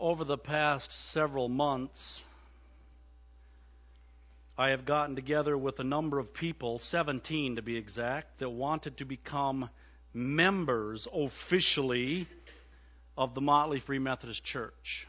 over the past several months, I have gotten together with a number of people, 17 to be exact, that wanted to become members officially of the Motley Free Methodist Church.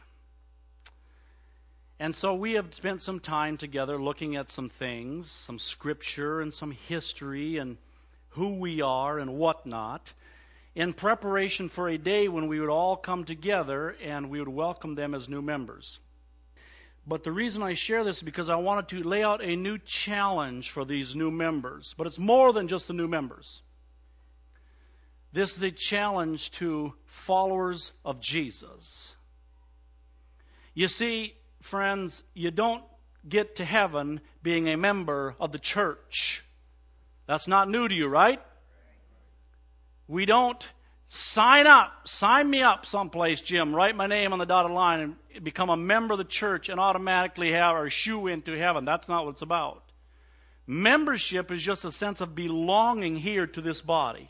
And so we have spent some time together looking at some things, some scripture and some history and who we are and whatnot, in preparation for a day when we would all come together and we would welcome them as new members. But the reason I share this is because I wanted to lay out a new challenge for these new members. But it's more than just the new members. This is a challenge to followers of Jesus. You see, friends, you don't get to heaven being a member of the church. That's not new to you, right? We don't sign me up someplace, Jim, write my name on the dotted line and become a member of the church and automatically have our shoe into heaven. That's not what it's about. Membership is just a sense of belonging here to this body.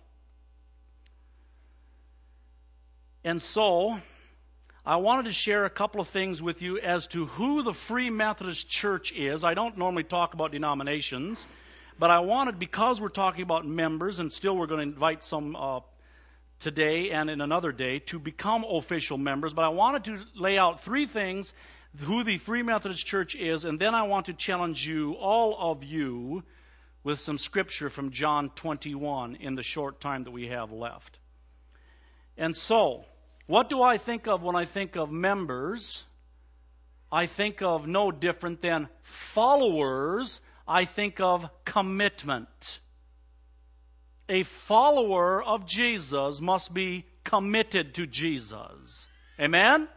And so, I wanted to share a couple of things with you as to who the Free Methodist Church is. I don't normally talk about denominations, but I wanted, because we're talking about members, and still we're going to invite some today and in another day to become official members, but I wanted to lay out three things, who the Free Methodist Church is, and then I want to challenge you, all of you, with some scripture from John 21 in the short time that we have left. And so, what do I think of when I think of members? I think of no different than followers. I think of commitment. A follower of Jesus must be committed to Jesus. Amen?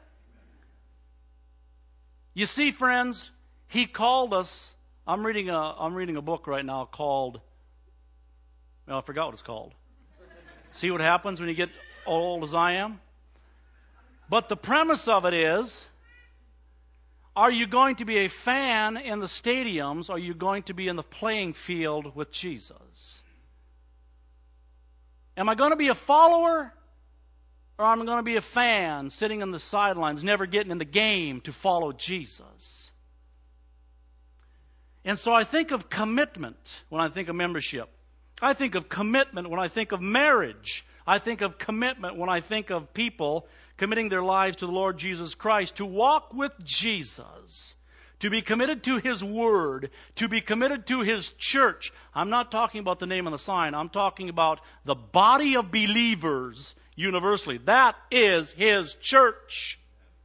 You see, friends, He called us. I'm reading a book right now called, I forgot what it's called. See what happens when you get old as I am? But the premise of it is, are you going to be a fan in the stadiums, or are you going to be in the playing field with Jesus? Am I going to be a follower, or am I going to be a fan sitting on the sidelines, never getting in the game to follow Jesus? And so I think of commitment when I think of membership. I think of commitment when I think of marriage. I think of commitment when I think of people committing their lives to the Lord Jesus Christ, to walk with Jesus, to be committed to His Word, to be committed to His church. I'm not talking about the name on the sign. I'm talking about the body of believers universally. That is His church.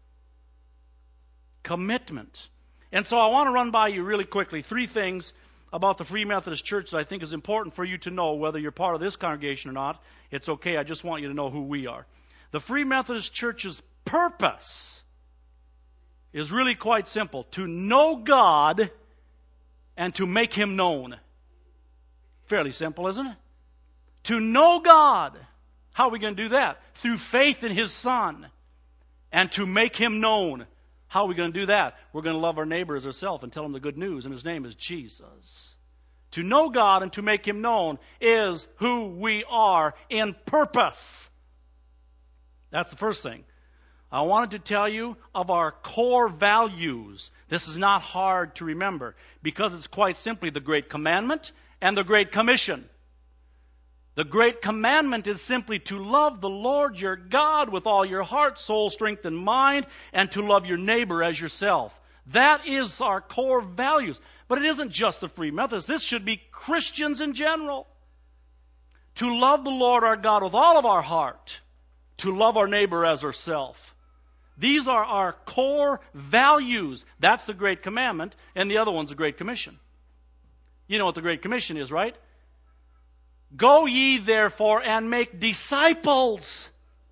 Commitment. And so I want to run by you really quickly three things about the Free Methodist Church that I think is important for you to know, whether you're part of this congregation or not. It's okay. I just want you to know who we are. The Free Methodist Church's purpose is really quite simple: to know God and to make Him known. Fairly simple, isn't it? To know God. How are we going to do that? Through faith in His Son. And to make Him known. How are we going to do that? We're going to love our neighbor as ourselves and tell him the good news, and His name is Jesus. To know God and to make Him known is who we are in purpose. That's the first thing. I wanted to tell you of our core values. This is not hard to remember because it's quite simply the Great Commandment and the Great Commission. The Great Commandment is simply to love the Lord your God with all your heart, soul, strength, and mind, and to love your neighbor as yourself. That is our core values. But it isn't just the Free Methodists. This should be Christians in general. To love the Lord our God with all of our heart. To love our neighbor as ourselves. These are our core values. That's the Great Commandment, and the other one's the Great Commission. You know what the Great Commission is, right? Go ye therefore and make disciples,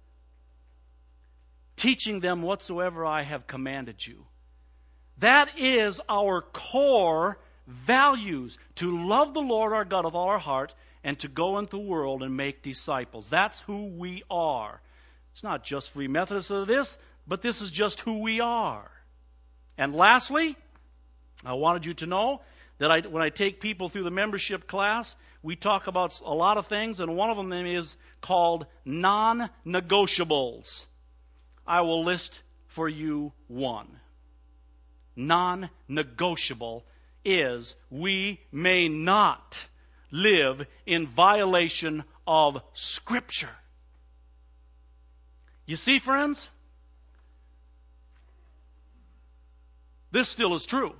teaching them whatsoever I have commanded you. That is our core values, to love the Lord our God with all our heart and to go into the world and make disciples. That's who we are. It's not just Free Methodists of this, but this is just who we are. And lastly, I wanted you to know that when I take people through the membership class, we talk about a lot of things, and one of them is called non-negotiables. I will list for you one. Non-negotiable is we may not live in violation of Scripture. You see, friends? This still is true.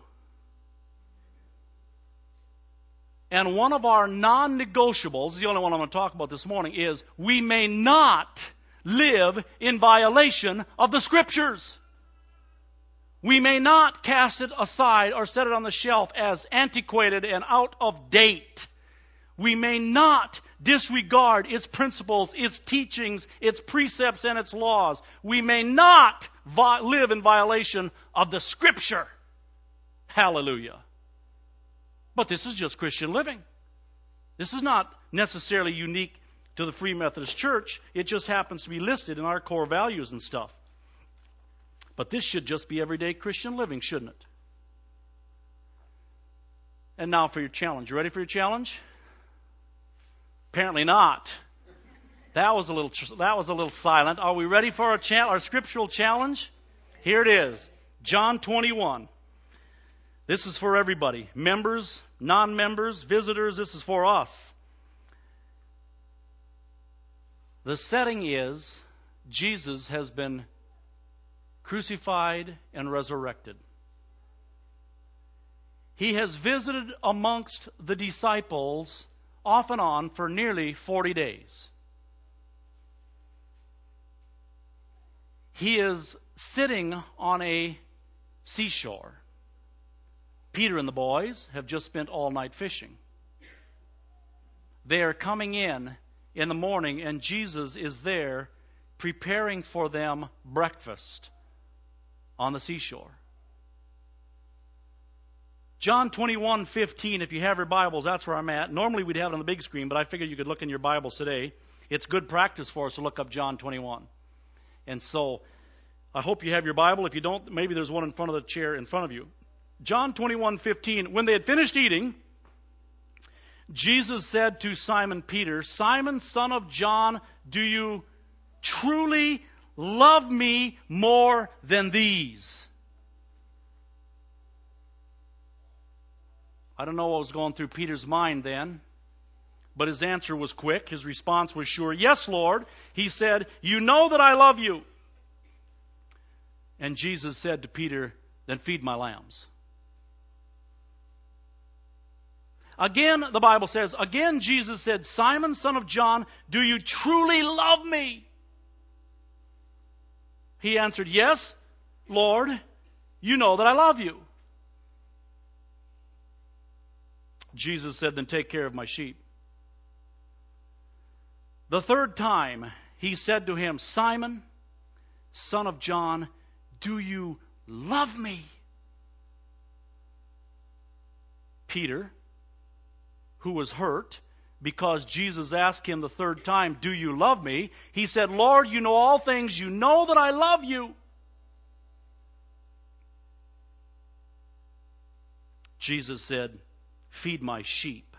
And one of our non-negotiables, the only one I'm going to talk about this morning, is we may not live in violation of the Scriptures. We may not cast it aside or set it on the shelf as antiquated and out of date. We may not disregard its principles, its teachings, its precepts, and its laws. We may not live in violation of the Scripture. Hallelujah. But this is just Christian living. This is not necessarily unique to the Free Methodist Church. It just happens to be listed in our core values and stuff. But this should just be everyday Christian living, shouldn't it? And now for your challenge. You ready for your challenge? Apparently not. That was a little silent. Are we ready for our scriptural challenge? Here it is. John 21. This is for everybody. Members, non-members, visitors, this is for us. The setting is Jesus has been crucified and resurrected. He has visited amongst the disciples off and on for nearly 40 days. He is sitting on a seashore. Peter and the boys have just spent all night fishing. They are coming in the morning, and Jesus is there preparing for them breakfast on the seashore. John 21:15, if you have your Bibles, that's where I'm at. Normally we'd have it on the big screen, but I figured you could look in your Bibles today. It's good practice for us to look up John 21. And so I hope you have your Bible. If you don't, maybe there's one in front of the chair in front of you. John 21:15, when they had finished eating, Jesus said to Simon Peter, "Simon, son of John, do you truly love me more than these?" I don't know what was going through Peter's mind then, but his answer was quick. His response was sure. "Yes, Lord." He said, "You know that I love you." And Jesus said to Peter, "Then feed my lambs." Again, the Bible says, again Jesus said, "Simon, son of John, do you truly love me?" He answered, "Yes, Lord, you know that I love you." Jesus said, "Then take care of my sheep." The third time, he said to him, "Simon, son of John, do you love me?" Peter, who was hurt because Jesus asked him the third time, "Do you love me?" He said, "Lord, you know all things. You know that I love you." Jesus said, "Feed my sheep."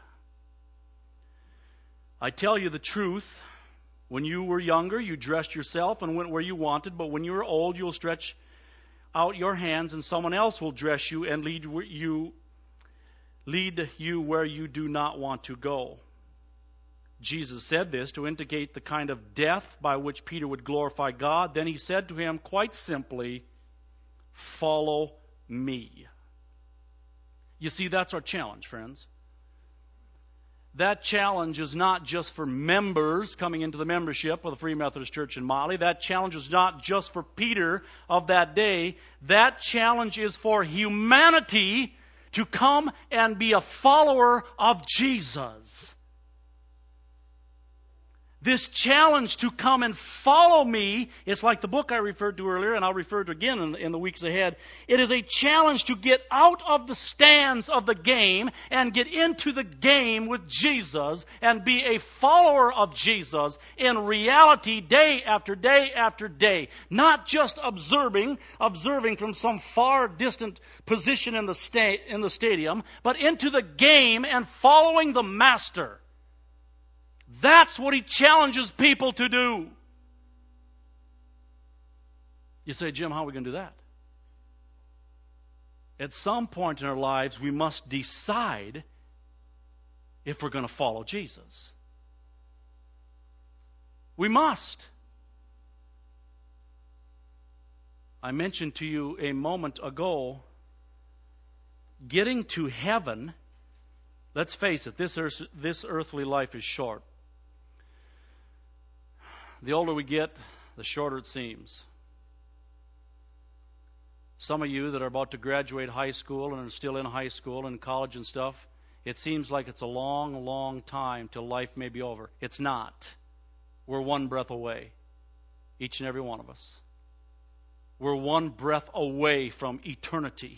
I tell you the truth, when you were younger, you dressed yourself and went where you wanted, but when you are old, you'll stretch out your hands and someone else will dress you and lead you where you do not want to go. Jesus said this to indicate the kind of death by which Peter would glorify God. Then he said to him quite simply, "Follow me." You see, that's our challenge, friends. That challenge is not just for members coming into the membership of the Free Methodist Church in Motley. That challenge is not just for Peter of that day. That challenge is for humanity to come and be a follower of Jesus. This challenge to come and follow me, it's like the book I referred to earlier, and I'll refer to again in the weeks ahead. It is a challenge to get out of the stands of the game and get into the game with Jesus and be a follower of Jesus in reality day after day after day. Not just observing from some far distant position in the stadium, but into the game and following the Master. That's what he challenges people to do. You say, Jim, how are we going to do that? At some point in our lives, we must decide if we're going to follow Jesus. We must. I mentioned to you a moment ago, getting to heaven, let's face it, this earthly life is short. The older we get, the shorter it seems. Some of you that are about to graduate high school and are still in high school and college and stuff, it seems like it's a long, long time till life may be over. It's not. We're one breath away, each and every one of us. We're one breath away from eternity.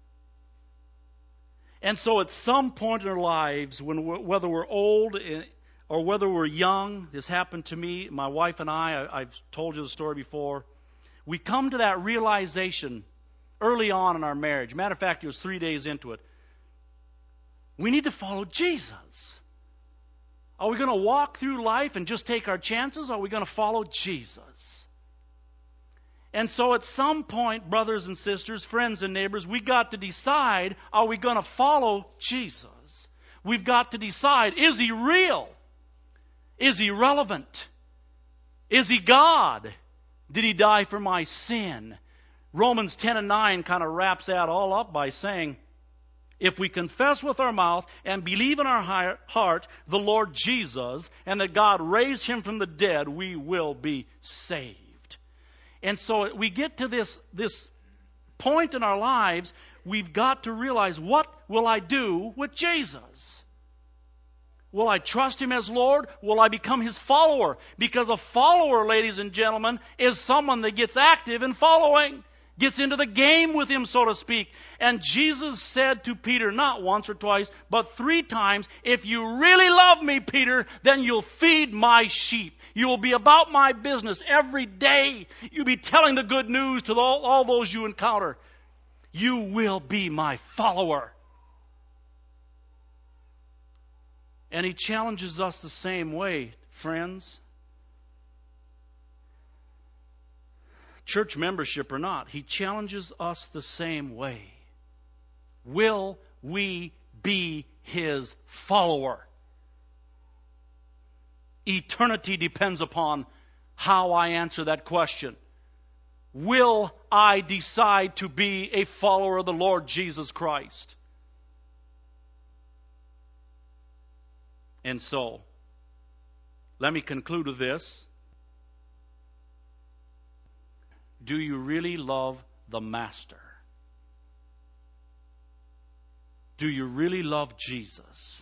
And so at some point in our lives, whether we're old or whether we're young, this happened to me, my wife and I've told you the story before, we come to that realization early on in our marriage. Matter of fact, it was 3 days into it. We need to follow Jesus. Are we going to walk through life and just take our chances? Or are we going to follow Jesus? And so at some point, brothers and sisters, friends and neighbors, we got to decide, are we going to follow Jesus? We've got to decide, is He real? Is He relevant? Is He God? Did He die for my sin? Romans 10:9 kind of wraps that all up by saying, if we confess with our mouth and believe in our heart the Lord Jesus and that God raised Him from the dead, we will be saved. And so we get to this point in our lives, we've got to realize, what will I do with Jesus? Will I trust Him as Lord? Will I become His follower? Because a follower, ladies and gentlemen, is someone that gets active in following. Gets into the game with Him, so to speak. And Jesus said to Peter, not once or twice, but 3 times, if you really love me, Peter, then you'll feed my sheep. You will be about my business every day. You'll be telling the good news to all those you encounter. You will be my follower. And He challenges us the same way, friends. Church membership or not, He challenges us the same way. Will we be His follower? Eternity depends upon how I answer that question. Will I decide to be a follower of the Lord Jesus Christ? And so, let me conclude with this. Do you really love the Master? Do you really love Jesus?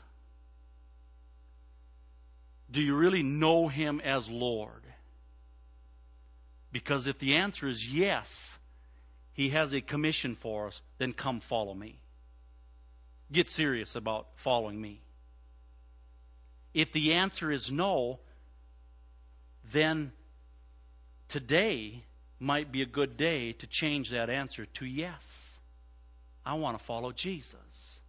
Do you really know Him as Lord? Because if the answer is yes, He has a commission for us, then come follow me. Get serious about following me. If the answer is no, then today might be a good day to change that answer to yes. I want to follow Jesus.